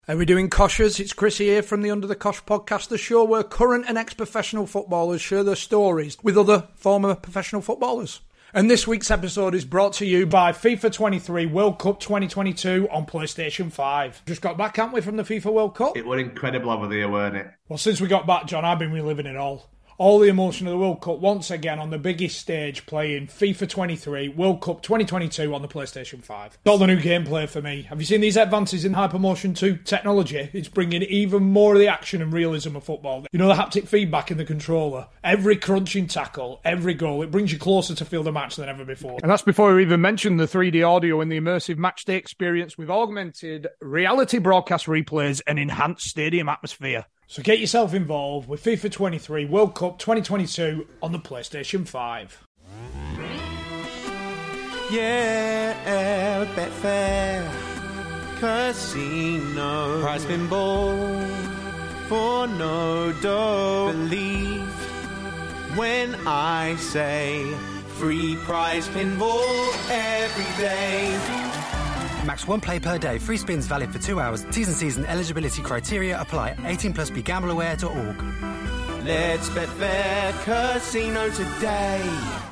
How are we doing, Koshers? It's Chrissy here from the Under the Kosh podcast, the show where current and ex-professional footballers share their stories with other former professional footballers. And this week's episode is brought to you by FIFA 23 World Cup 2022 on PlayStation 5. Just got back, haven't we, from the FIFA World Cup? It was incredible over there, weren't it? Well, since we got back, John, I've been reliving it all. All the emotion of the World Cup once again on the biggest stage, playing FIFA 23 World Cup 2022 on the PlayStation 5. It's all the new gameplay for me. Have you seen these advances in Hypermotion 2 technology? It's bringing even more of the action and realism of football. You know, the haptic feedback in the controller, every crunching tackle, every goal, it brings you closer to feel the match than ever before. And that's before we even mention the 3D audio and the immersive matchday experience with augmented reality broadcast replays and enhanced stadium atmosphere. So get yourself involved with FIFA 23 World Cup 2022 on the PlayStation 5. Yeah, Betfair Casino. Prize pinball for no dough. Believe when I say free prize pinball every day. Max 1 play per day. Free spins valid for 2 hours. T's and C's and eligibility criteria apply. 18 plus begambleaware.org. Let's bet fair casino today.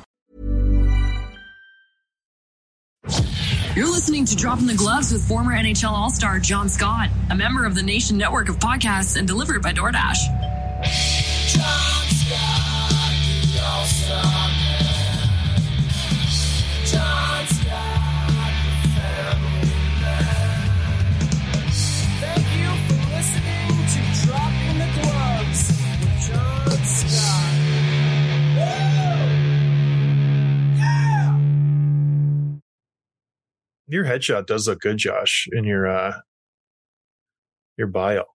You're listening to Dropping the Gloves with former NHL All-Star John Scott, a member of the Nation Network of podcasts and delivered by DoorDash. John Scott, the All-Star man. John Scott, the family man. Thank you for listening to Dropping the Gloves with John Scott. Woo! Yeah! Your headshot does look good, Josh, in your bio.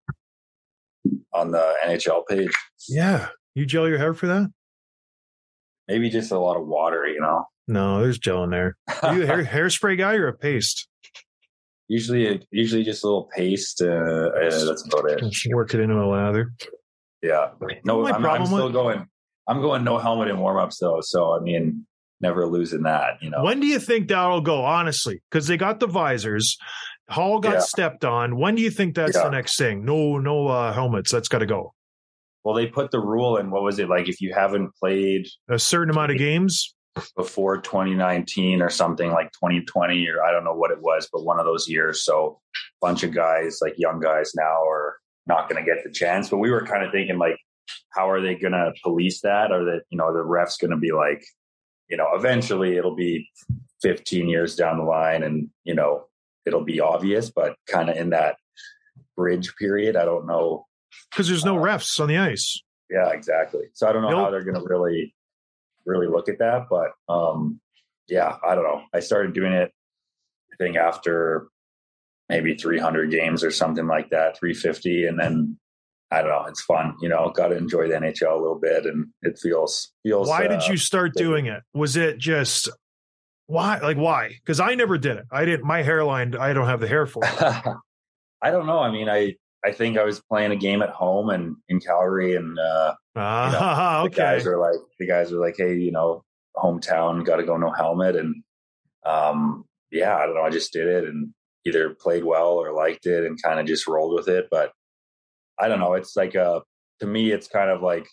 On the NHL page. Yeah. You gel your hair for that? Maybe just a lot of water, you know? No, there's gel in there. Are you a hairspray guy or a paste? Usually just a little paste. That's about it. Just work it into a lather. Yeah. No, I'm still going. I'm going no helmet in warm-ups, though. So, I mean, never losing that, you know? When do you think that'll go, honestly? Because they got the visors. Hall got stepped on. When do you think that's the next thing? No helmets. That's got to go. Well, they put the rule in, what was it, like if you haven't played a certain amount of games before 2019 or something, like 2020, or I don't know what it was, but one of those years. So a bunch of guys, like young guys now, are not going to get the chance. But we were kind of thinking, like, how are they going to police that? Or that, you know, the ref's going to be like, you know, eventually it'll be 15 years down the line and, you know, it'll be obvious, but kind of in that bridge period, I don't know. Because there's no refs on the ice. Yeah, exactly. So I don't know how they're going to really look at that. But yeah, I don't know. I started doing it, I think, after maybe 300 games or something like that, 350. And then, I don't know, it's fun. You know, got to enjoy the NHL a little bit. And it feels. Why did you start doing it? Was it just... Why? Like, why? Because I never did it. My hairline, I don't have the hair for it. I don't know. I mean, I think I was playing a game at home and in Calgary, and the guys are like, hey, you know, hometown, got to go no helmet. And yeah, I don't know. I just did it and either played well or liked it and kind of just rolled with it. But I don't know. It's like to me, it's kind of like,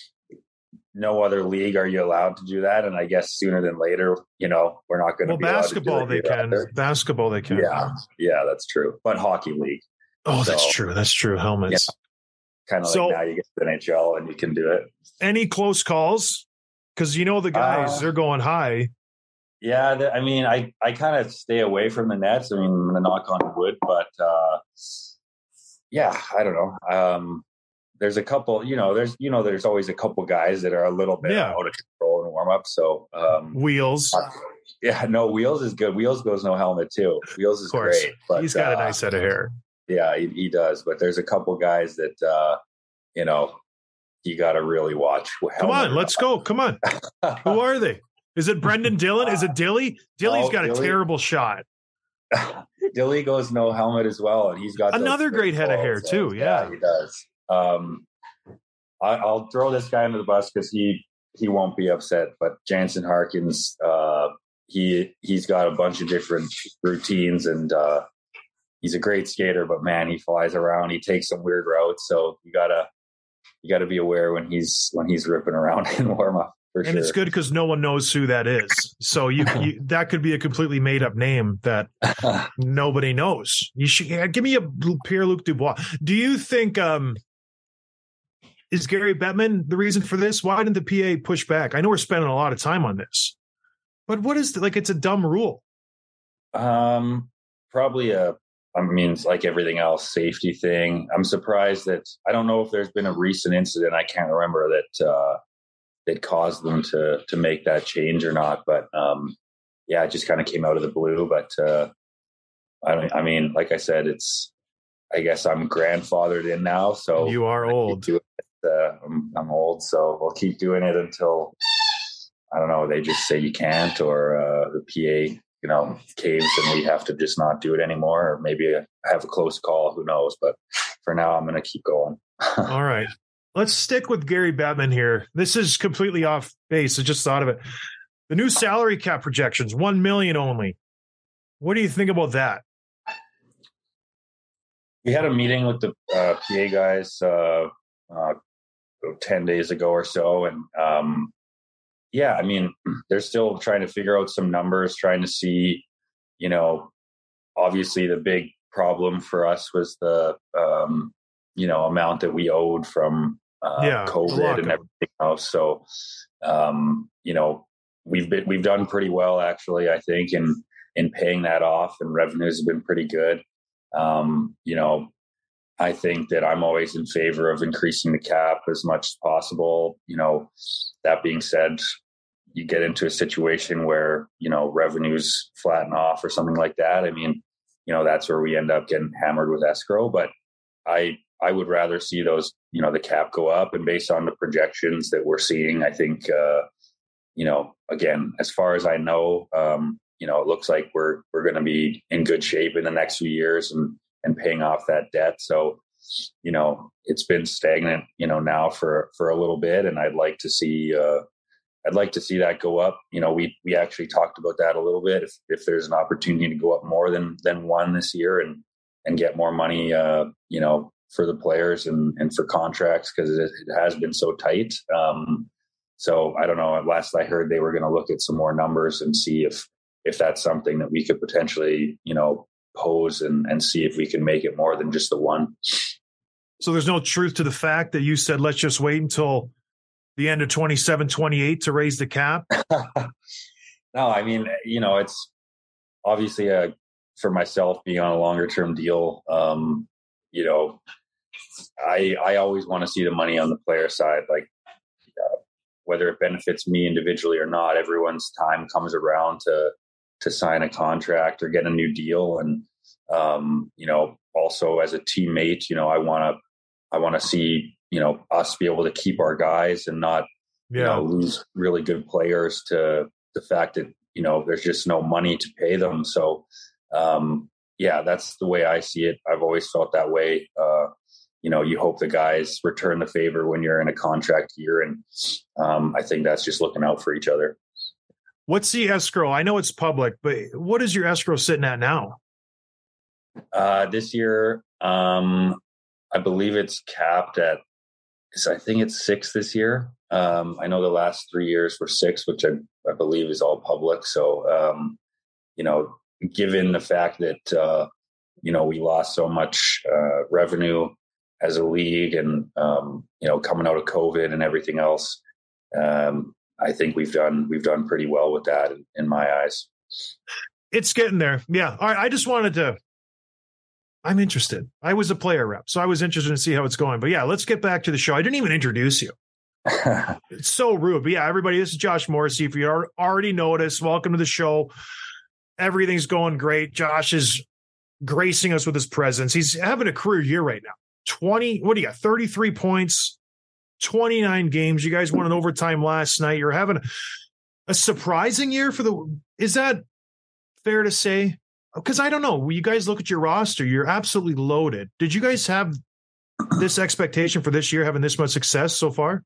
no other league are you allowed to do that, and I guess sooner than later, you know, we're not going to. Well, basketball they can. Basketball they can. Yeah, that's true. But hockey league. Oh, so, that's true. Helmets. Yeah, kind of like now you get to the NHL and you can do it. Any close calls? Because you know the guys, they're going high. Yeah, I mean, I kind of stay away from the nets. I mean, I'm going to knock on wood, but yeah, I don't know. There's a couple, there's always a couple guys that are a little bit out of control in warm up. So Wheels. Wheels is good. Wheels goes no helmet too. Wheels is great. But he's got a nice set of hair. Yeah, he does. But there's a couple guys that, you got to really watch. Come on, let's go. Come on. Who are they? Is it Brendan Dillon? Is it Dilly? Dilly's got a terrible shot. Dilly goes no helmet as well. And he's got another great head of hair too. Yeah, he does. I'll throw this guy under the bus because he won't be upset. But Jansen Harkins, he's got a bunch of different routines, and he's a great skater, but man, he flies around. He takes some weird routes. So you gotta be aware when he's ripping around in warm up. And it's good because no one knows who that is. So you that could be a completely made up name that nobody knows. You should give me a Pierre-Luc Dubois. Do you think is Gary Bettman the reason for this? Why didn't the PA push back? I know we're spending a lot of time on this, but what is it's a dumb rule. Probably it's like everything else, safety thing. I'm surprised that I don't know if there's been a recent incident. I can't remember that caused them to make that change or not. But it just kind of came out of the blue. But I mean, like I said, I guess I'm grandfathered in now. So you are old. I'm old, so we'll keep doing it until I don't know. They just say you can't, or the PA. Caves and we have to just not do it anymore, or maybe have a close call. Who knows? But for now, I'm going to keep going. All right. Let's stick with Gary Bettman here. This is completely off base. I just thought of it. The new salary cap projections, $1 million only. What do you think about that? We had a meeting with the PA guys 10 days ago or so. And I mean, they're still trying to figure out some numbers, trying to see, obviously the big problem for us was the, amount that we owed from COVID and everything else. So, we've done pretty well, actually, I think, in paying that off, and revenues have been pretty good. I think that I'm always in favor of increasing the cap as much as possible. That being said, you get into a situation where, revenues flatten off or something like that. I mean, that's where we end up getting hammered with escrow. But I would rather see those, the cap go up. And based on the projections that we're seeing, I think, again, as far as I know, it looks like we're going to be in good shape in the next few years and paying off that debt. So, it's been stagnant, now for a little bit, and I'd like to see that go up. We actually talked about that a little bit. If there's an opportunity to go up more than one this year and get more money, for the players and for contracts, because it has been so tight. So I don't know. Last I heard, they were going to look at some more numbers and see if that's something that we could potentially, pose and see if we can make it more than just the one. So there's no truth to the fact that you said, let's just wait until the end of 27, 28 to raise the cap? No, I mean, it's obviously for myself being on a longer term deal. I always want to see the money on the player side, whether it benefits me individually or not. Everyone's time comes around to sign a contract or get a new deal. And, also as a teammate, I want to see, us be able to keep our guys and not, lose really good players to the fact that, there's just no money to pay them. So, that's the way I see it. I've always felt that way. You hope the guys return the favor when you're in a contract year. And I think that's just looking out for each other. What's the escrow? I know it's public, but what is your escrow sitting at now? This year, I believe it's capped at, I think it's 6 this year. I know the last 3 years were 6, which I believe is all public. So, given the fact that, we lost so much revenue as a league and, coming out of COVID and everything else, I think we've done pretty well with that in my eyes. It's getting there. Yeah. All right. I'm interested. I was a player rep, so I was interested to see how it's going. But yeah, let's get back to the show. I didn't even introduce you. It's so rude. But yeah, everybody, this is Josh Morrissey. If you already noticed, welcome to the show. Everything's going great. Josh is gracing us with his presence. He's having a career year right now. 33 points, 29 games. You guys won in overtime last night. You're having a surprising year is that fair to say? Because I don't know. When you guys look at your roster, you're absolutely loaded. Did you guys have this expectation for this year, having this much success so far?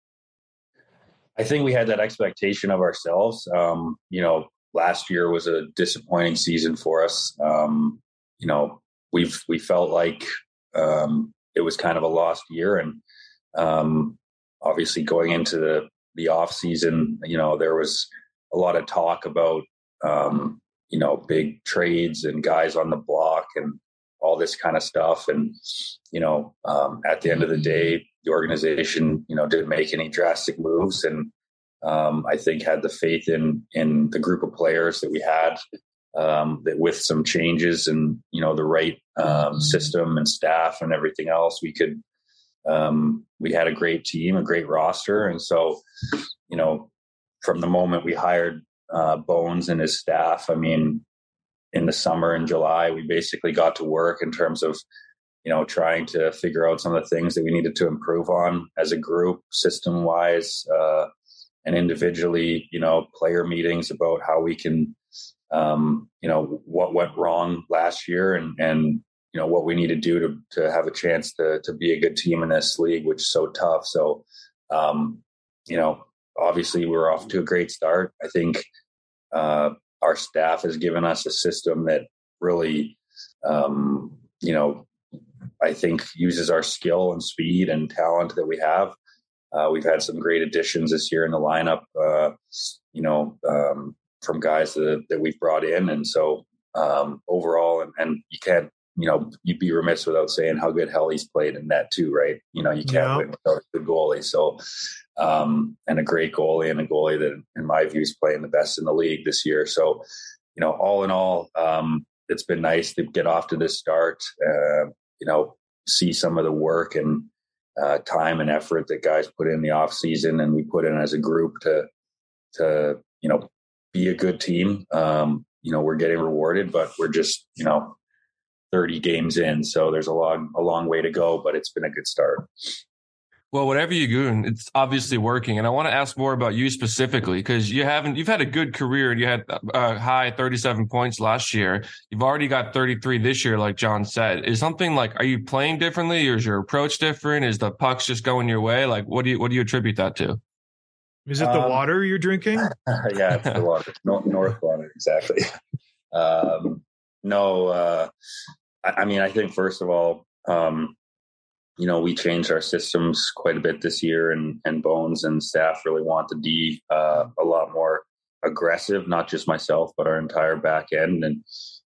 I think we had that expectation of ourselves. Last year was a disappointing season for us. we felt like it was kind of a lost year, and obviously going into the off season, there was a lot of talk about big trades and guys on the block and all this kind of stuff. And at the end of the day, the organization didn't make any drastic moves, and I think had the faith in the group of players that we had, that with some changes and the right system and staff and everything else, we had a great team, a great roster. And so from the moment we hired Bones and his staff, I mean, in the summer in July, we basically got to work in terms of trying to figure out some of the things that we needed to improve on as a group, system wise, and individually, player meetings about how we can, what went wrong last year and what we need to do to have a chance to be a good team in this league, which is so tough. So, obviously we're off to a great start. I think, our staff has given us a system that really, I think uses our skill and speed and talent that we have. We've had some great additions this year in the lineup, from guys that we've brought in. And so overall, and you can't, you'd be remiss without saying how good Helly's played in that too, right? You can't win without a good goalie. So, and a great goalie, and a goalie that, in my view, is playing the best in the league this year. So, all in all, it's been nice to get off to this start, see some of the work and time and effort that guys put in the off season and we put in as a group to be a good team. We're getting rewarded, but we're just, 30 games in. So there's a long way to go, but it's been a good start. Well, whatever you're doing, it's obviously working. And I want to ask more about you specifically, because you've had a good career. You had a high 37 points last year. You've already got 33 this year, like John said. Is something like, are you playing differently, or is your approach different? Is the pucks just going your way? Like, what do you attribute that to? Is it the water you're drinking? Yeah, it's the water. North water, exactly. I mean, I think first of all, we changed our systems quite a bit this year, and Bones and staff really want to be a lot more aggressive, not just myself, but our entire back end, and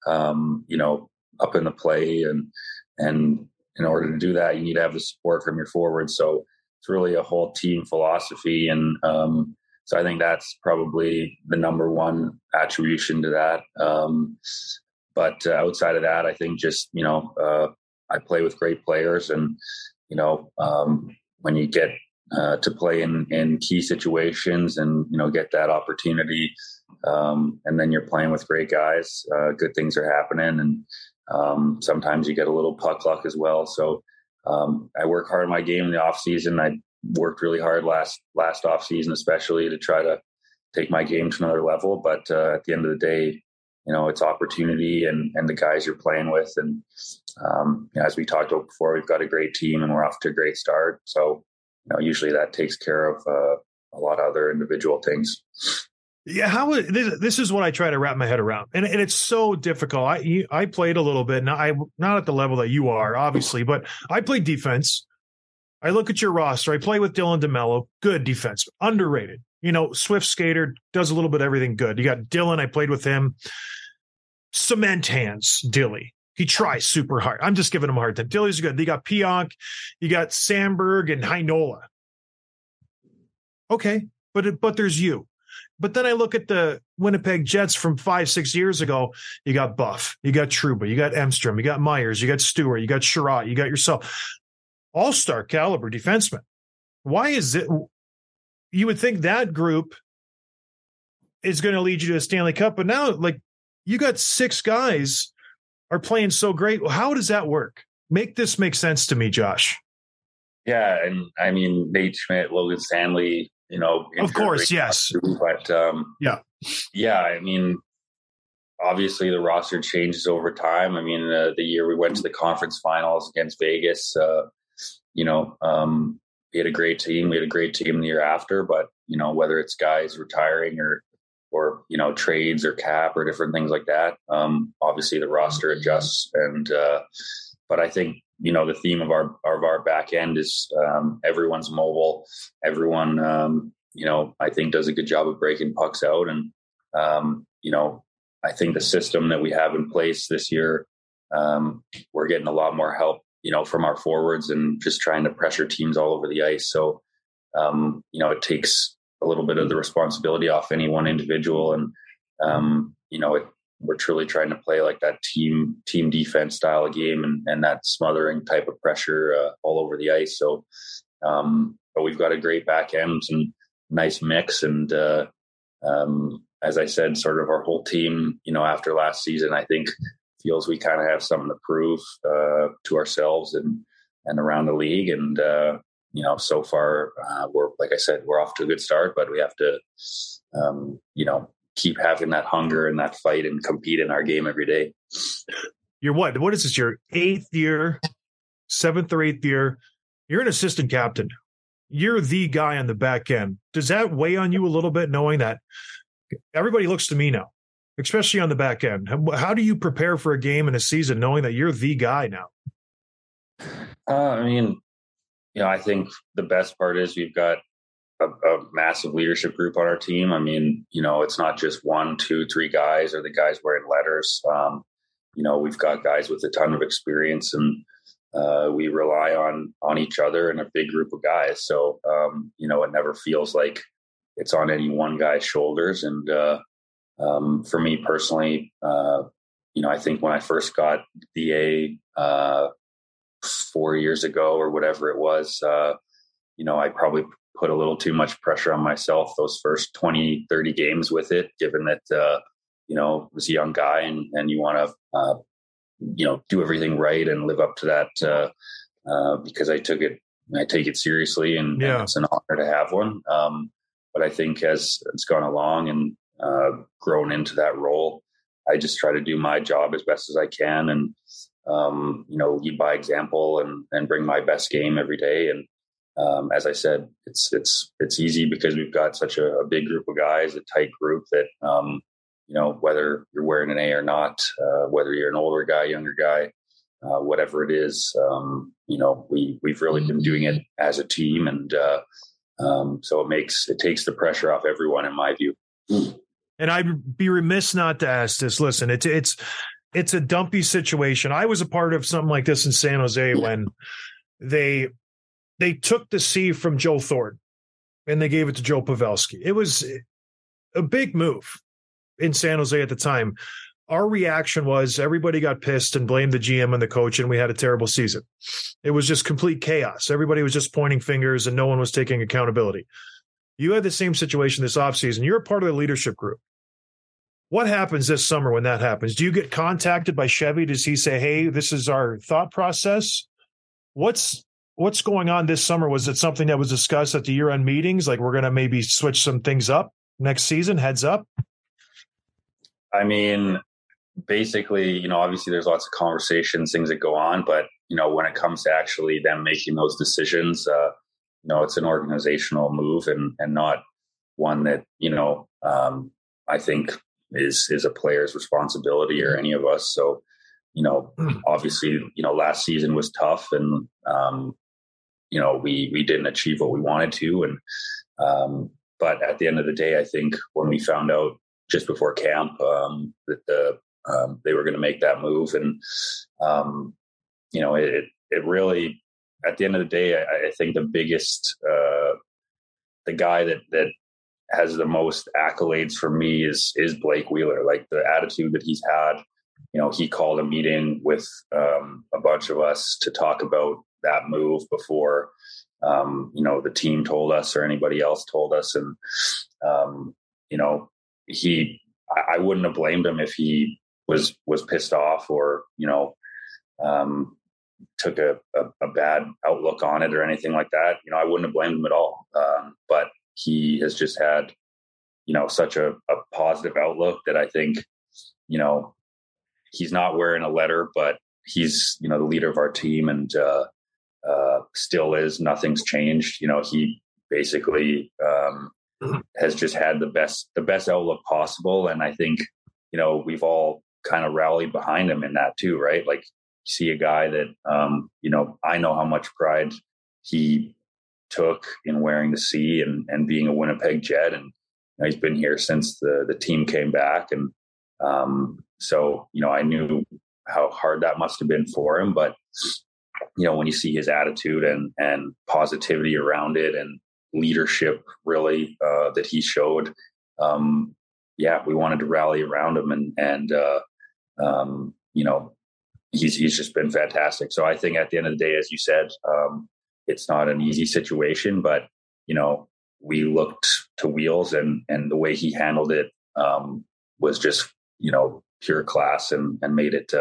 up in the play. And in order to do that, you need to have the support from your forwards. So it's really a whole team philosophy. And so I think that's probably the number one attribution to that. But outside of that, I think just, I play with great players, and, when you get to play in key situations and, get that opportunity, and then you're playing with great guys, good things are happening. And sometimes you get a little puck luck as well. So I work hard in my game in the off season. I worked really hard last off season, especially to try to take my game to another level. But at the end of the day, it's opportunity and the guys you're playing with. And as we talked about before, we've got a great team and we're off to a great start. So, usually that takes care of a lot of other individual things. Yeah, this is what I try to wrap my head around, and it's so difficult. I played a little bit. Now, I'm not at the level that you are, obviously, but I played defense. I look at your roster. I play with Dylan DeMello, good defense, underrated. Swift skater, does a little bit of everything good. You got Dylan. I played with him. Cement hands, Dilly. He tries super hard. I'm just giving him a hard time. Dilly's good. You got Pionk, you got Sandberg and Heinola. Okay, but there's you. But then I look at the Winnipeg Jets from 5-6 years ago. You got Buff, you got Trouba, you got Emstrom, you got Myers, you got Stewart, you got Sherratt, you got yourself. All-star caliber defenseman. Why is it? You would think that group is going to lead you to a Stanley Cup, but now, you got 6 guys are playing so great. Well, how does that work? Make this make sense to me, Josh. Yeah, and I mean, Nate Schmidt, Logan Stanley, of course, yes. Too, but yeah, I mean, obviously the roster changes over time. I mean, the year we went to the conference finals against Vegas, we had a great team. We had a great team the year after, but whether it's guys retiring or trades or cap or different things like that. Obviously the roster adjusts, but I think, the theme of our back end is everyone's mobile. Everyone, I think does a good job of breaking pucks out. And, I think the system that we have in place this year, we're getting a lot more help, from our forwards and just trying to pressure teams all over the ice. So, it takes a little bit of the responsibility off any one individual. And, we're truly trying to play like that team defense style of game and that smothering type of pressure all over the ice. So, but we've got a great back end and nice mix. And as I said, sort of our whole team, after last season, I think feels we kind of have something to prove to ourselves and around the league. And, so far like I said, we're off to a good start, but we have to, keep having that hunger and that fight and compete in our game every day. You're what is this, your 8th year, 7th or 8th year? You're an assistant captain. You're the guy on the back end. Does that weigh on you a little bit, knowing that everybody looks to me now, especially on the back end? How do you prepare for a game in a season knowing that you're the guy now? I think the best part is we've got a massive leadership group on our team. It's not just 1, 2, 3 guys or the guys wearing letters. We've got guys with a ton of experience, and we rely on each other and a big group of guys. So, it never feels like it's on any one guy's shoulders. And for me personally, I think when I first got the A 4 years ago or whatever it was, I probably put a little too much pressure on myself those first 20, 30 games with it, given that, I was a young guy and you want to, do everything right and live up to that because I take it seriously and it's an honor to have one. But I think as it's gone along and grown into that role, I just try to do my job as best as I can and, lead by example and bring my best game every day. And as I said, it's easy because we've got such a big group of guys, a tight group that, whether you're wearing an A or not, whether you're an older guy, younger guy, whatever it is, we've really been doing it as a team. And so it takes the pressure off everyone, in my view. And I'd be remiss not to ask this. Listen, it's a dumpy situation. I was a part of something like this in San Jose when they took the C from Joe Thornton and they gave it to Joe Pavelski. It was a big move in San Jose at the time. Our reaction was everybody got pissed and blamed the GM and the coach, and we had a terrible season. It was just complete chaos. Everybody was just pointing fingers and no one was taking accountability. You had the same situation this offseason. You're a part of the leadership group. What happens this summer when that happens? Do you get contacted by Chevy? Does he say, hey, this is our thought process? What's going on this summer? Was it something that was discussed at the year-end meetings? Like, we're going to maybe switch some things up next season, heads up? Basically, obviously there's lots of conversations, things that go on, but, when it comes to actually them making those decisions, it's an organizational move and not one that, I think is a player's responsibility or any of us. So, obviously, last season was tough and, we didn't achieve what we wanted to. And, but at the end of the day, I think when we found out just before camp, that they were going to make that move and, it really, at the end of the day, I think the biggest, the guy that has the most accolades for me is Blake Wheeler. Like, the attitude that he's had, he called a meeting with a bunch of us to talk about that move before, the team told us or anybody else told us. And, I wouldn't have blamed him if he was pissed off or, took a bad outlook on it or anything like that. I wouldn't have blamed him at all. But he has just had, such a positive outlook that I think, he's not wearing a letter, but he's, the leader of our team and still is. Nothing's changed. He basically, has just had the best outlook possible. And I think, we've all kind of rallied behind him in that too, right? Like, you see a guy that, I know how much pride he took in wearing the C and being a Winnipeg Jet. And he's been here since the team came back. And so, I knew how hard that must have been for him. But, when you see his attitude and positivity around it and leadership really that he showed, we wanted to rally around him. And he's just been fantastic. So I think at the end of the day, as you said, it's not an easy situation, but, we looked to Wheels and the way he handled it was just, pure class and made it,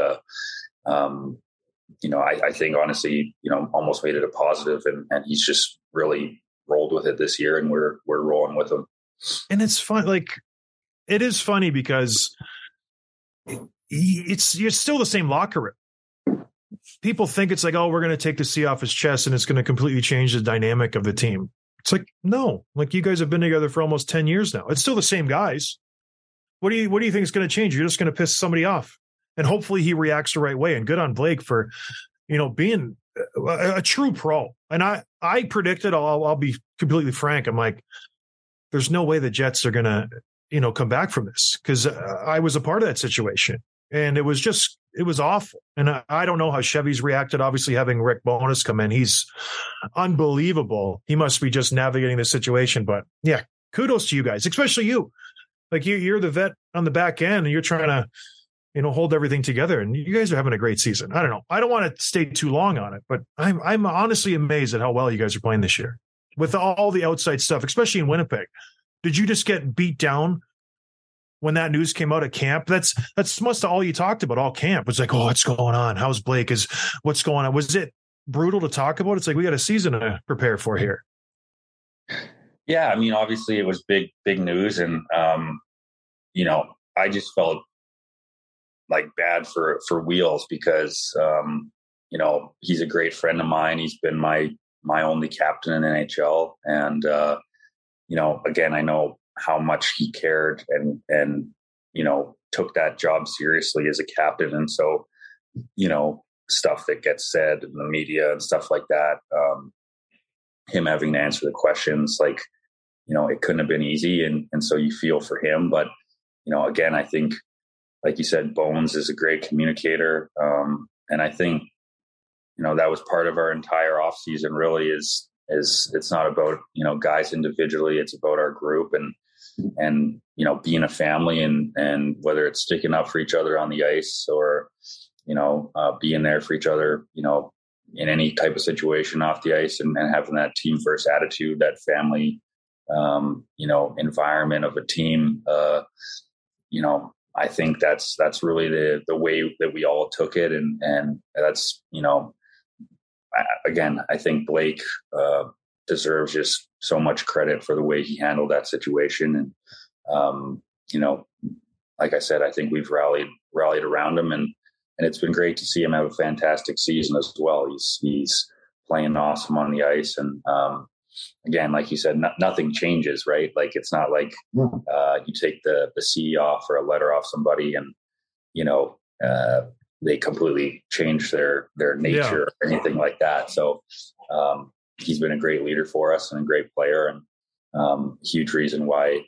I think honestly, almost made it a positive, and he's just really rolled with it this year, and we're rolling with him. And it's fun. Like, it is funny because it's still the same locker room. People think it's like, oh, we're going to take the C off his chest and it's going to completely change the dynamic of the team. It's like, no, like, you guys have been together for almost 10 years now. It's still the same guys. What do you think is going to change? You're just going to piss somebody off, and hopefully he reacts the right way. And good on Blake for, being a true pro. And I predicted, I'll be completely frank. I'm like, there's no way the Jets are going to, come back from this, because I was a part of that situation, and it was awful. And I don't know how Chevy's reacted. Obviously, having Rick Bowness come in, he's unbelievable. He must be just navigating the situation. But yeah, kudos to you guys, especially you. Like, you're the vet on the back end, and you're trying to, hold everything together. And you guys are having a great season. I don't know. I don't want to stay too long on it, but I'm honestly amazed at how well you guys are playing this year with all the outside stuff, especially in Winnipeg. Did you just get beat down when that news came out at camp? That's must have all you talked about all camp. It's like, oh, what's going on? How's Blake? What's going on? Was it brutal to talk about? It's like, we got a season to prepare for here. Yeah, I mean, obviously it was big news, and I just felt like bad for Wheels because he's a great friend of mine. He's been my only captain in the NHL, and again, I know how much he cared and took that job seriously as a captain, and so stuff that gets said in the media and stuff like that, him having to answer the questions, like, it couldn't have been easy. And so you feel for him. But, again, I think, like you said, Bones is a great communicator. And I think, that was part of our entire off season really is it's not about, guys individually, it's about our group and, being a family and whether it's sticking up for each other on the ice or, being there for each other, in any type of situation off the ice and having that team first attitude, that family, environment of a team. I think that's really the way that we all took it. And that's, again, I think Blake deserves just so much credit for the way he handled that situation. And, like I said, I think we've rallied around him and it's been great to see him have a fantastic season as well. He's playing awesome on the ice. And, again, like you said, nothing changes, right? Like, it's not like you take the C off or a letter off somebody and, they completely change their nature or anything like that. So he's been a great leader for us and a great player, and a huge reason why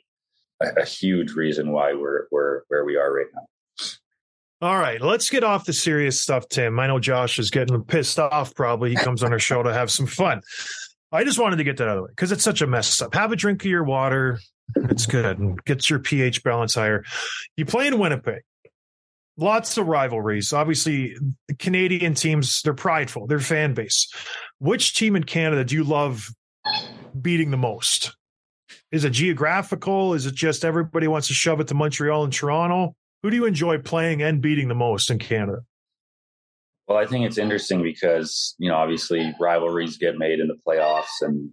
we're where we are right now. All right, let's get off the serious stuff, Tim. I know Josh is getting pissed off. Probably he comes on our show to have some fun. I just wanted to get that out of the way because it's such a mess up. Have a drink of your water. It's good. And gets your pH balance higher. You play in Winnipeg. Lots of rivalries. Obviously, the Canadian teams, they're prideful. Their fan base. Which team in Canada do you love beating the most? Is it geographical? Is it just everybody wants to shove it to Montreal and Toronto? Who do you enjoy playing and beating the most in Canada? Well, I think it's interesting because, obviously rivalries get made in the playoffs and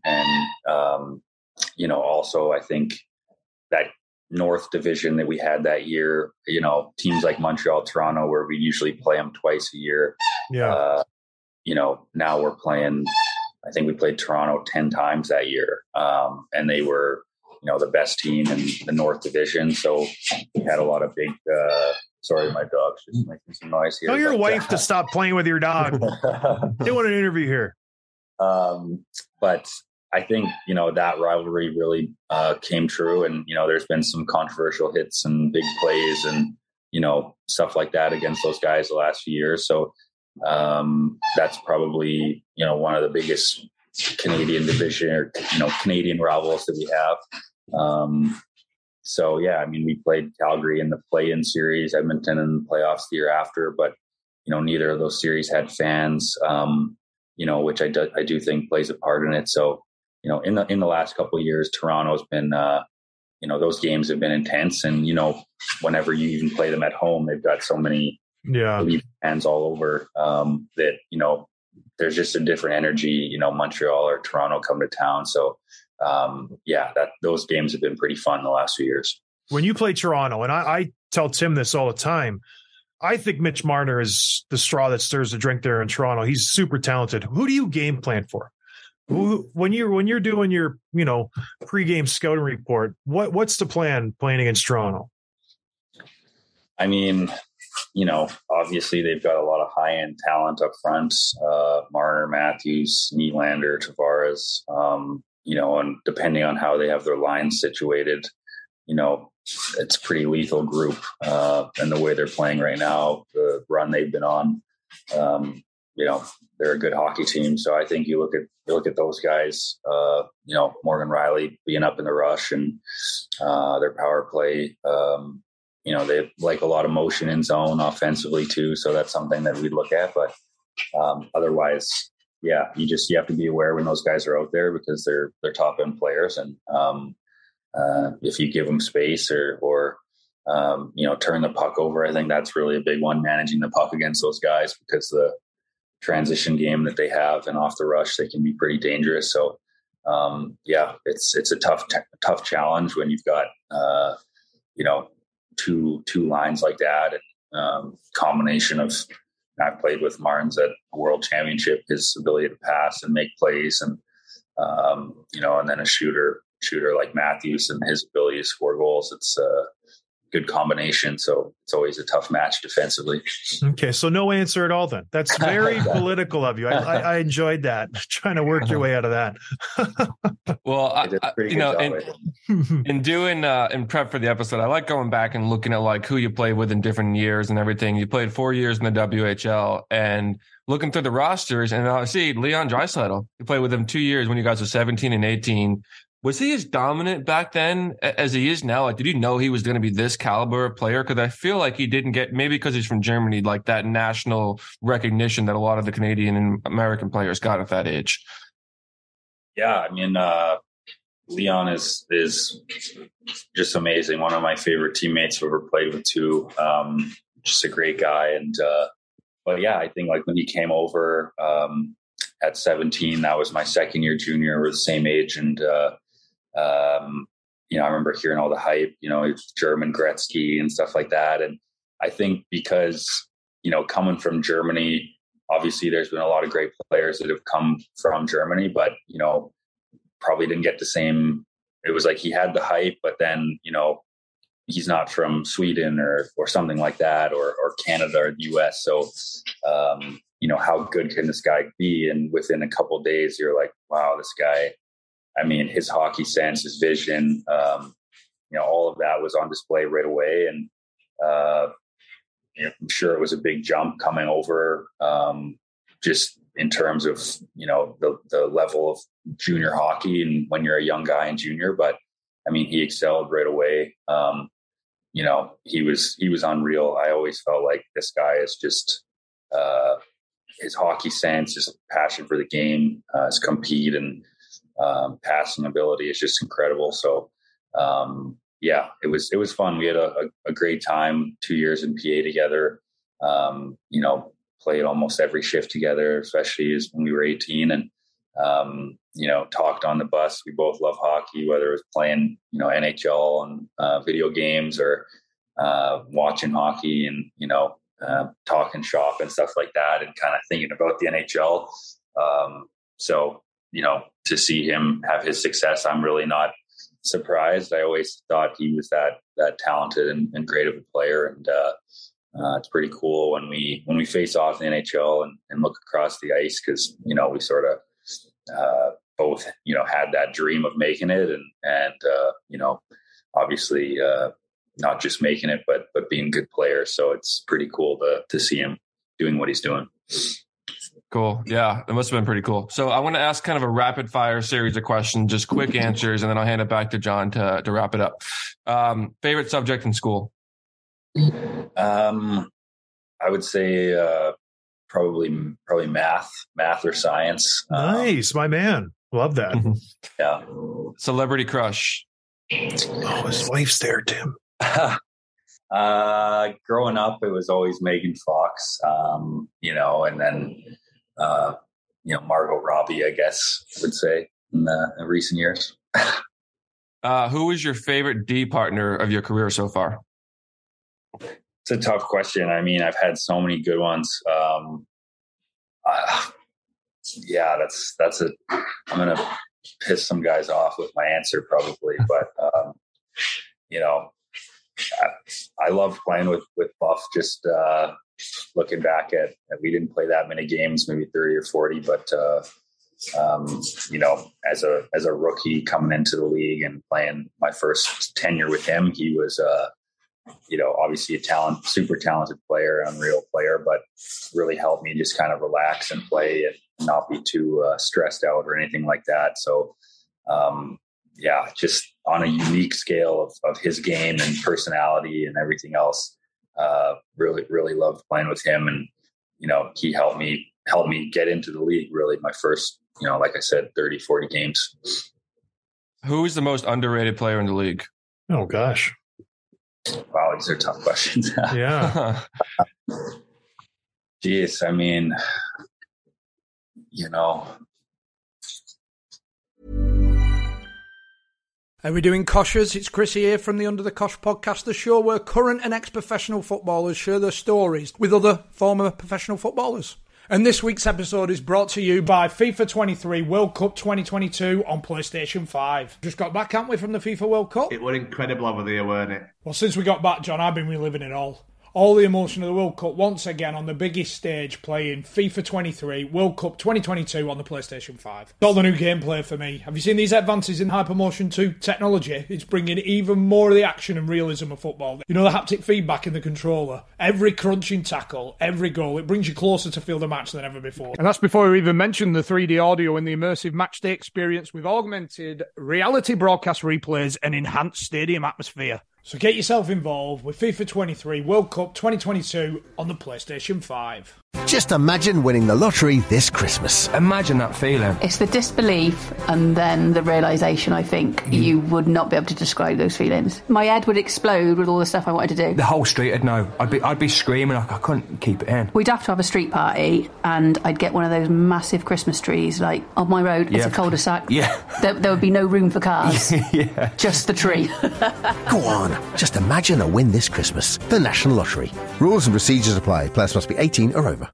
also I think that North division that we had that year, teams like Montreal, Toronto, where we usually play them twice a year. Yeah. Now we're playing, I think we played Toronto 10 times that year. And they were, the best team in the North Division. So we had a lot of big, sorry, my dog's just making some noise here. Tell your wife to stop playing with your dog. Doing an interview here. But I think, that rivalry really came true. And, there's been some controversial hits and big plays and, stuff like that against those guys the last few years. So that's probably, one of the biggest Canadian division or, Canadian rivals that we have. So, yeah, I mean, we played Calgary in the play-in series, Edmonton in the playoffs the year after, but, neither of those series had fans, which I do think plays a part in it. So, in the last couple of years, Toronto's been, those games have been intense. And, whenever you even play them at home, they've got so many fans all over that, there's just a different energy, Montreal or Toronto come to town. So, those games have been pretty fun the last few years. When you play Toronto, and I tell Tim this all the time, I think Mitch Marner is the straw that stirs the drink there in Toronto. He's super talented. Who do you game plan for? When you're doing your, pregame scouting report, what's the plan playing against Toronto? I mean, obviously they've got a lot of high-end talent up front, Marner, Matthews, Nylander, Tavares, and depending on how they have their lines situated, it's a pretty lethal group. And the way they're playing right now, the run they've been on, they're a good hockey team. So I think you look at those guys, Morgan Riley being up in the rush and their power play, they like a lot of motion in zone offensively too. So that's something that we look at, but otherwise, you have to be aware when those guys are out there because they're top end players. And if you give them space or turn the puck over, I think that's really a big one, managing the puck against those guys because the transition game that they have and off the rush, they can be pretty dangerous. So it's a tough challenge when you've got, two lines like that and combination of, I played with Marnes at a world championship, his ability to pass and make plays and, and then a shooter like Matthews and his ability to score goals. It's a good combination. So it's always a tough match defensively. Okay. So no answer at all then. That's very political of you. I enjoyed that. Trying to work your way out of that. Well, in doing in prep for the episode, I like going back and looking at like who you played with in different years and everything. You played 4 years in the WHL and looking through the rosters and I see Leon Draisaitl. You played with him 2 years when you guys were 17 and 18. Was he as dominant back then as he is now? Like, did you know he was going to be this caliber of player? Because I feel like he didn't get, maybe because he's from Germany, like that national recognition that a lot of the Canadian and American players got at that age. Yeah, I mean, Leon is just amazing. One of my favorite teammates I've ever played with too. Just a great guy. And, but yeah, I think like when he came over at 17, that was my second year junior. We're the same age. And, I remember hearing all the hype, German Gretzky and stuff like that. And I think because, coming from Germany, obviously there's been a lot of great players that have come from Germany, but, probably didn't get the same. It was like he had the hype, but then, he's not from Sweden or something like that, or Canada or the US. So, how good can this guy be? And within a couple of days, you're like, wow, this guy, I mean, his hockey sense, his vision, all of that was on display right away. And I'm sure it was a big jump coming over, just in terms of, the level of junior hockey and when you're a young guy in junior. But I mean, he excelled right away. He was unreal. I always felt like this guy is just, his hockey sense, his passion for the game, his compete and passing ability is just incredible. So, it was fun. We had a great time, 2 years in PA together. Played almost every shift together, especially when we were 18 and, talked on the bus. We both love hockey, whether it was playing, NHL and video games or watching hockey and, talking shop and stuff like that and kind of thinking about the NHL. So, to see him have his success, I'm really not surprised. I always thought he was that talented and great of a player. And it's pretty cool when we face off in the NHL and look across the ice, because, you know, we sort of both, you know, had that dream of making it and you know, obviously not just making it, but being good players. So it's pretty cool to see him doing what he's doing. Cool. Yeah, it must have been pretty cool. So I want to ask kind of a rapid fire series of questions, just quick answers, and then I'll hand it back to John to wrap it up. Favorite subject in school? I would say probably math or science. Nice, my man. Love that. Yeah. Celebrity crush? Oh, his wife's there, Tim. Growing up, it was always Megan Fox, you know, and then, you know, Margot Robbie, I guess I would say in recent years. Who is your favorite D partner of your career so far? It's a tough question. I mean, I've had so many good ones. Yeah, that's I'm going to piss some guys off with my answer probably, but, you know, I love playing with Buff. Just looking back at we didn't play that many games, maybe 30 or 40, but you know, as a rookie coming into the league and playing my first tenure with him, he was you know, obviously a super talented player, unreal player, but really helped me just kind of relax and play and not be too stressed out or anything like that. So yeah, just on a unique scale of his game and personality and everything else. Really loved playing with him. And, you know, he helped me get into the league, really my first, you know, like I said, 30, 40 games. Who is the most underrated player in the league? Oh, gosh. Wow, these are tough questions. Yeah. Jeez, I mean, you know. How are we doing, Koshers? It's Chrissy here from the Under the Kosh podcast, the show where current and ex-professional footballers share their stories with other former professional footballers. And this week's episode is brought to you by FIFA 23 World Cup 2022 on PlayStation 5. Just got back, haven't we, from the FIFA World Cup? It was incredible over there, weren't it? Well, since we got back, John, I've been reliving it all. All the emotion of the World Cup once again on the biggest stage, playing FIFA 23 World Cup 2022 on the PlayStation 5. It's all the new gameplay for me. Have you seen these advances in Hypermotion 2 technology? It's bringing even more of the action and realism of football. You know, the haptic feedback in the controller, every crunching tackle, every goal, it brings you closer to feel the match than ever before. And that's before we even mention the 3D audio and the immersive matchday experience with augmented reality broadcast replays and enhanced stadium atmosphere. So get yourself involved with FIFA 23 World Cup 2022 on the PlayStation 5. Just imagine winning the lottery this Christmas. Imagine that feeling. It's the disbelief and then the realisation, I think. You would not be able to describe those feelings. My head would explode with all the stuff I wanted to do. The whole street would know. I'd be screaming. I couldn't keep it in. We'd have to have a street party and I'd get one of those massive Christmas trees, like, on my road. It's a cul-de-sac. Yeah. There would be no room for cars. Yeah. Just the tree. Go on. Just imagine a win this Christmas. The National Lottery. Rules and procedures apply. Players must be 18 or over.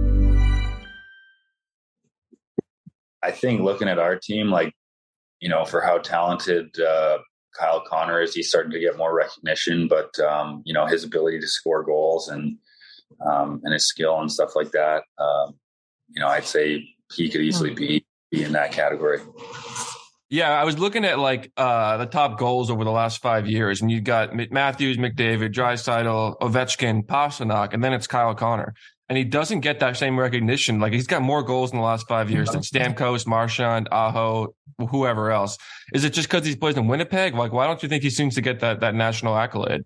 I think looking at our team, like, you know, for how talented Kyle Connor is, he's starting to get more recognition, but, you know, his ability to score goals and his skill and stuff like that, you know, I'd say he could easily be in that category. Yeah, I was looking at like the top goals over the last 5 years, and you got Matthews, McDavid, Draisaitl, Ovechkin, Pastrnak, and then it's Kyle Connor. And he doesn't get that same recognition. Like, he's got more goals in the last 5 years than Stamkos, Marchand, Aho, whoever else. Is it just because he plays in Winnipeg? Like, why don't you think he seems to get that national accolade?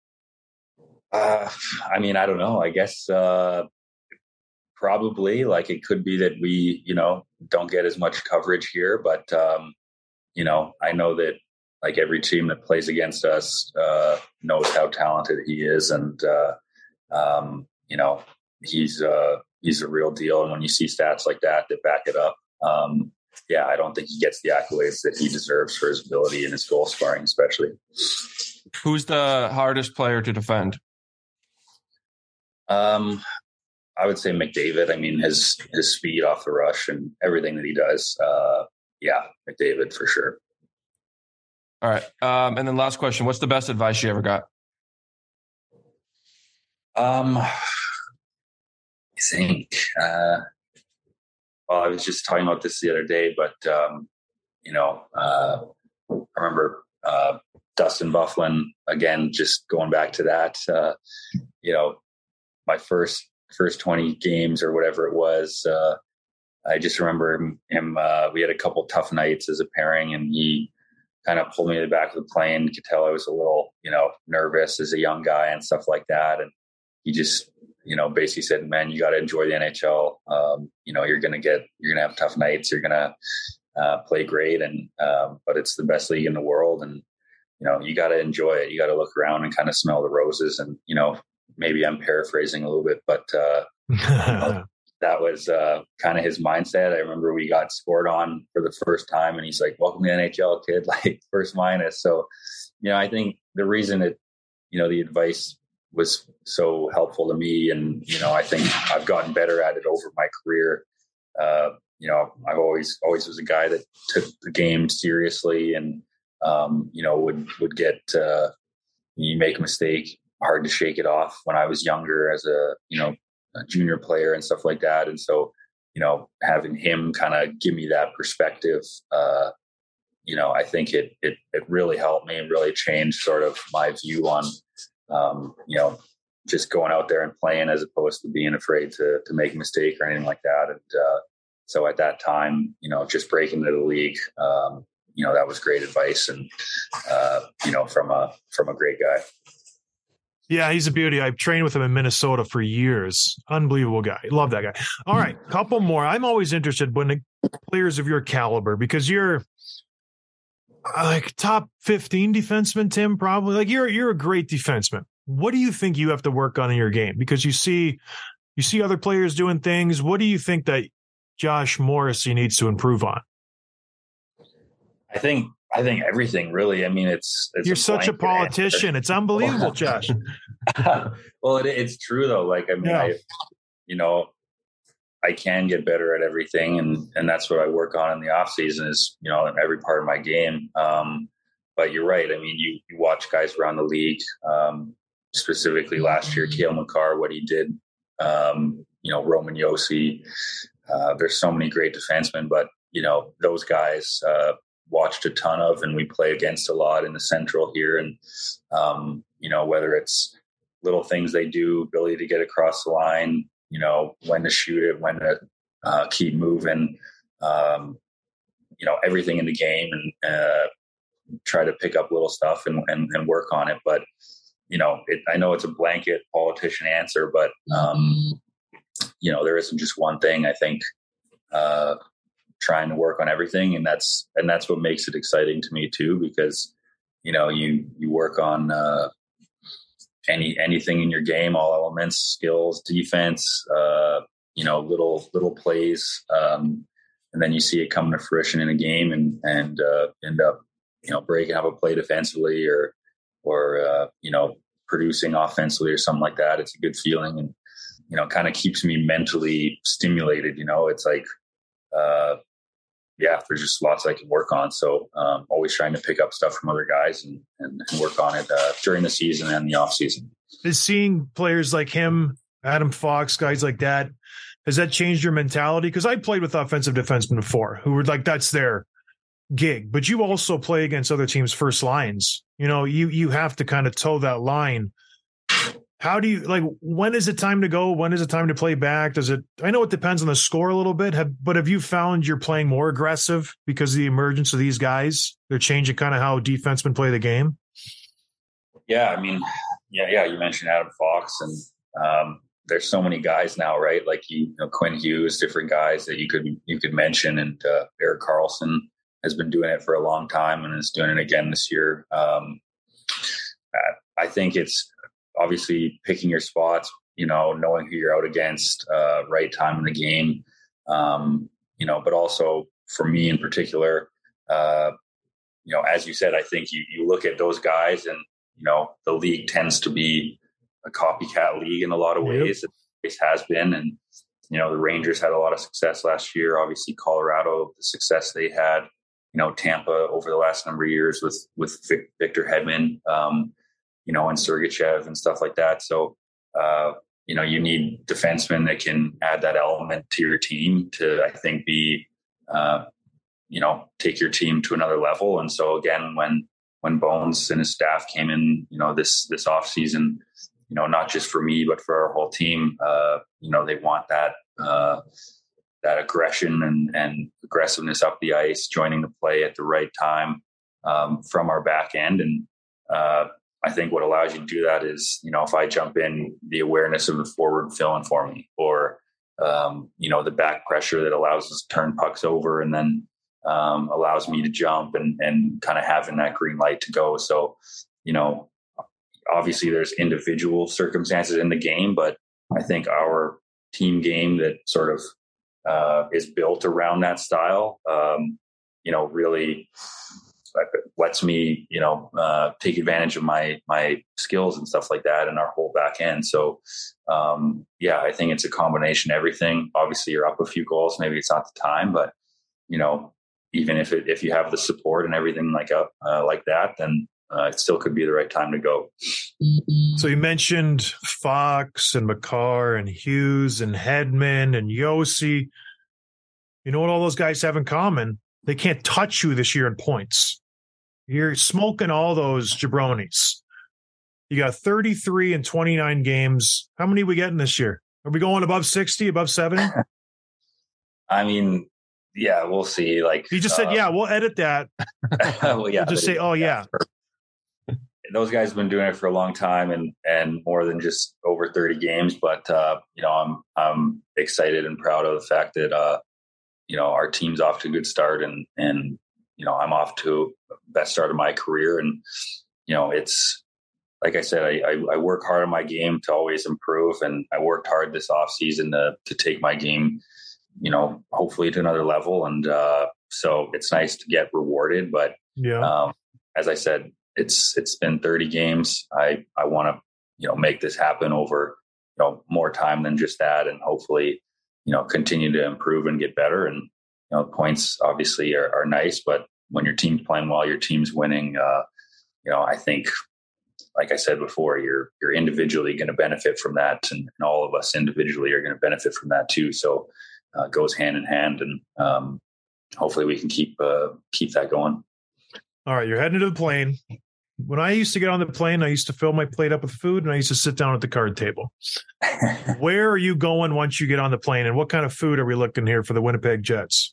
I mean, I don't know. I guess probably, like, it could be that we, you know, don't get as much coverage here, but you know, I know that, like, every team that plays against us knows how talented he is, and you know, he's a real deal. And when you see stats like that back it up, yeah, I don't think he gets the accolades that he deserves for his ability and his goal scoring, especially. Who's the hardest player to defend? I would say McDavid. I mean, his speed off the rush and everything that he does. Yeah, McDavid for sure. All right. And then last question, what's the best advice you ever got? I think, well, I was just talking about this the other day, but, I remember Dustin Byfuglien, again, just going back to that, my first 20 games or whatever it was, I just remember him, we had a couple tough nights as a pairing, and he kind of pulled me to the back of the plane. Could tell I was a little, nervous as a young guy and stuff like that. And he just, basically said, man, you got to enjoy the NHL. You're going to have tough nights. You're going to play great. And, but it's the best league in the world. And, you got to enjoy it. You got to look around and kind of smell the roses. And, maybe I'm paraphrasing a little bit, but, that was kind of his mindset. I remember we got scored on for the first time, and he's like, welcome to the NHL, kid, like first minus. So, I think the reason the advice was so helpful to me, and, I think I've gotten better at it over my career. I always was a guy that took the game seriously, and, would get, you make a mistake, hard to shake it off when I was younger as a junior player and stuff like that. And so, having him kind of give me that perspective, I think it really helped me and really changed sort of my view on, just going out there and playing as opposed to being afraid to make a mistake or anything like that. And so at that time, just breaking into the league, that was great advice, and, from a great guy. Yeah, he's a beauty. I've trained with him in Minnesota for years. Unbelievable guy. Love that guy. All right, couple more. I'm always interested when the players of your caliber, because you're like top 15 defenseman, Tim, probably. Like you're a great defenseman. What do you think you have to work on in your game? Because you see other players doing things. What do you think that Josh Morrissey needs to improve on? I think everything, really. I mean, it's you're such a politician. It's unbelievable, Josh. Well, it's true though. Like, I mean, yeah. I can get better at everything, and that's what I work on in the off season is, in every part of my game. But you're right. I mean, you watch guys around the league, specifically last year, Cale Makar, what he did, Roman Josi, there's so many great defensemen, but those guys, watched a ton of, and we play against a lot in the Central here. And, whether it's little things they do, ability to get across the line, when to shoot it, when to keep moving, everything in the game, and try to pick up little stuff and work on it. But, I know it's a blanket politician answer, but, there isn't just one thing. I think, trying to work on everything, and that's what makes it exciting to me too, because you work on anything in your game, all elements, skills, defense, little plays, and then you see it come to fruition in a game, and end up breaking up a play defensively or producing offensively or something like that. It's a good feeling, and kind of keeps me mentally stimulated. It's like there's just lots I can work on. So always trying to pick up stuff from other guys and work on it during the season and the off season. Is seeing players like him, Adam Fox, guys like that, has that changed your mentality? Because I played with offensive defensemen before who were like, that's their gig, but you also play against other teams' first lines. You have to kind of toe that line. How do you, like, when is it time to go? When is it time to play back? I know it depends on the score a little bit, but have you found you're playing more aggressive because of the emergence of these guys? They're changing kind of how defensemen play the game? Yeah, I mean, yeah. You mentioned Adam Fox, and there's so many guys now, right? Like Quinn Hughes, different guys that you could mention, and Erik Karlsson has been doing it for a long time and is doing it again this year. I think it's obviously picking your spots, knowing who you're out against, right time in the game, but also for me in particular, as you said, I think you look at those guys, and, the league tends to be a copycat league in a lot of ways. It has been. And, the Rangers had a lot of success last year. Obviously Colorado, the success they had, Tampa over the last number of years with Victor Hedman, and Sergachev and stuff like that. So, you need defensemen that can add that element to your team to, I think, be, take your team to another level. And so again, when Bones and his staff came in, this off season, not just for me, but for our whole team, they want that aggression and aggressiveness up the ice, joining the play at the right time from our back end. And I think what allows you to do that is, if I jump in, the awareness of the forward filling for me, or, the back pressure that allows us to turn pucks over and then allows me to jump and kind of having that green light to go. So, obviously there's individual circumstances in the game, but I think our team game that sort of is built around that style, really lets me, take advantage of my skills and stuff like that in our whole back end. So, I think it's a combination of everything. Obviously you're up a few goals, maybe it's not the time, but, even if you have the support and everything like that, then it still could be the right time to go. So you mentioned Fox and Makar and Hughes and Hedman and Yossi. You know what all those guys have in common? They can't touch you this year in points. You're smoking all those jabronis. You got 33 and 29 games. How many are we getting this year? Are we going above 60, above 70? I mean, yeah, we'll see. Like you just said, we'll edit that. Well, yeah, we'll just say, those guys have been doing it for a long time and more than just over 30 games. But, I'm excited and proud of the fact that, our team's off to a good start and I'm off to the best start of my career. And, it's like I said, I work hard on my game to always improve. And I worked hard this off season to take my game, hopefully to another level. And, so it's nice to get rewarded, but, as I said, it's been 30 games. I want to, make this happen over, more time than just that. And hopefully, continue to improve and get better. And, points obviously are nice, but when your team's playing well, your team's winning, I think, like I said before, you're individually going to benefit from that. And all of us individually are going to benefit from that too. So it goes hand in hand, and hopefully we can keep that going. All right. You're heading to the plane. When I used to get on the plane, I used to fill my plate up with food and I used to sit down at the card table. Where are you going once you get on the plane, and what kind of food are we looking here for the Winnipeg Jets?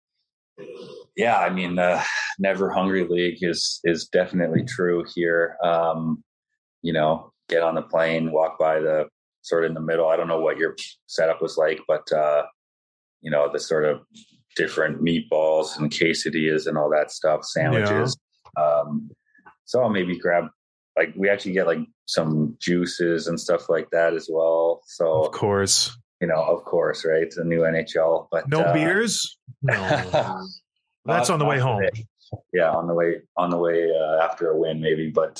Yeah, I mean, Never Hungry League is definitely true here. Get on the plane, walk by the sort of in the middle. I don't know what your setup was like, but, the sort of different meatballs and quesadillas and all that stuff, sandwiches. Yeah. So I'll maybe grab, we actually get some juices and stuff like that as well. So of course, right? It's a new NHL, but no beers. No, that's on the way home. Yeah, on the way after a win, maybe. But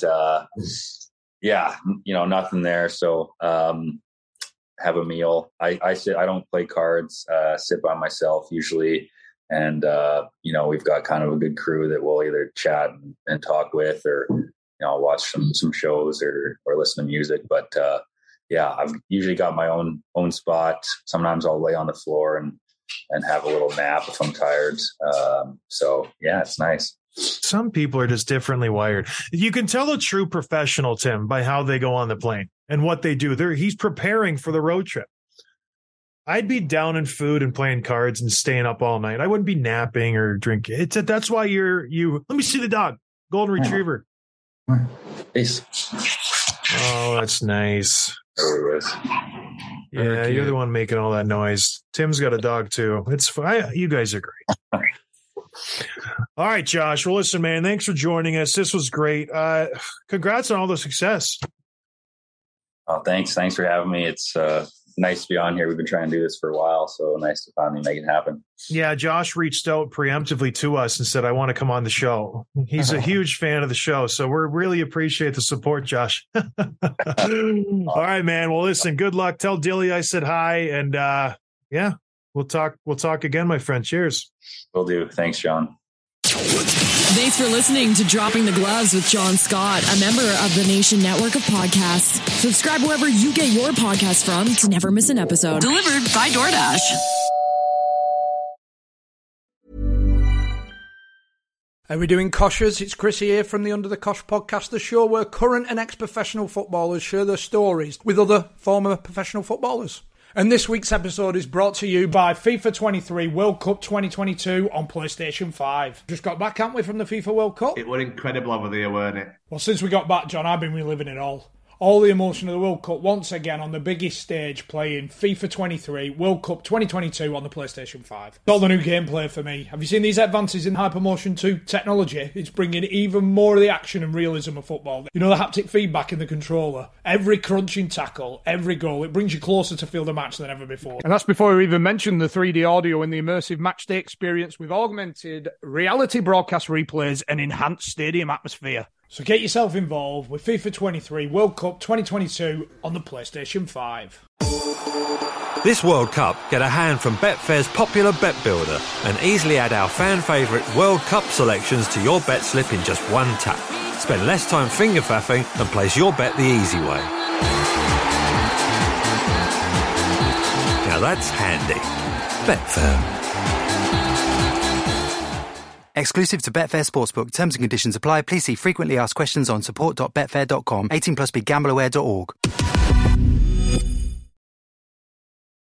nothing there. So have a meal. I sit. I don't play cards. Sit by myself usually. And, we've got kind of a good crew that we'll either chat and talk with, or, watch some shows or listen to music. But, I've usually got my own spot. Sometimes I'll lay on the floor and have a little nap if I'm tired. It's nice. Some people are just differently wired. You can tell a true professional, Tim, by how they go on the plane and what they do. He's preparing for the road trip. I'd be down in food and playing cards and staying up all night. I wouldn't be napping or drinking. That's why you. Let me see the dog, golden retriever. Peace. Oh, that's nice. There he is. Yeah, you're the one making all that noise. Tim's got a dog too. It's fine. You guys are great. All right, Josh. Well, listen, man, thanks for joining us. This was great. Congrats on all the success. Oh, thanks. Thanks for having me. It's nice to be on here. We've been trying to do this for a while, so nice to finally make it happen. Yeah, Josh reached out preemptively to us and said, I want to come on the show. He's a huge fan of the show, so we really appreciate the support, Josh. All right, man. Well, listen, good luck. Tell Dilly I said hi, and we'll talk again, my friend. Cheers. Will do. Thanks, John. Thanks for listening to Dropping the Gloves with John Scott, a member of the Nation Network of Podcasts. Subscribe wherever you get your podcasts from to never miss an episode. Delivered by DoorDash. How are we doing, Koshers? It's Chrissy here from the Under the Kosh podcast, the show where current and ex-professional footballers share their stories with other former professional footballers. And this week's episode is brought to you by FIFA 23 World Cup 2022 on PlayStation 5. Just got back, haven't we, from the FIFA World Cup? It was incredible over there, weren't it? Well, since we got back, John, I've been reliving it all. All the emotion of the World Cup once again on the biggest stage, playing FIFA 23 World Cup 2022 on the PlayStation 5. All the new gameplay for me. Have you seen these advances in Hypermotion 2 technology? It's bringing even more of the action and realism of football. You know, the haptic feedback in the controller, every crunching tackle, every goal, it brings you closer to field of match than ever before. And that's before we even mention the 3D audio and the immersive matchday experience with augmented reality broadcast replays and enhanced stadium atmosphere. So get yourself involved with FIFA 23 World Cup 2022 on the PlayStation 5. This World Cup, get a hand from Betfair's popular Bet Builder and easily add our fan favourite World Cup selections to your bet slip in just one tap. Spend less time finger faffing and place your bet the easy way. Now that's handy. Betfair. Exclusive to Betfair Sportsbook. Terms and conditions apply. Please see frequently asked questions on support.betfair.com. 18 plus BGambleAware.org.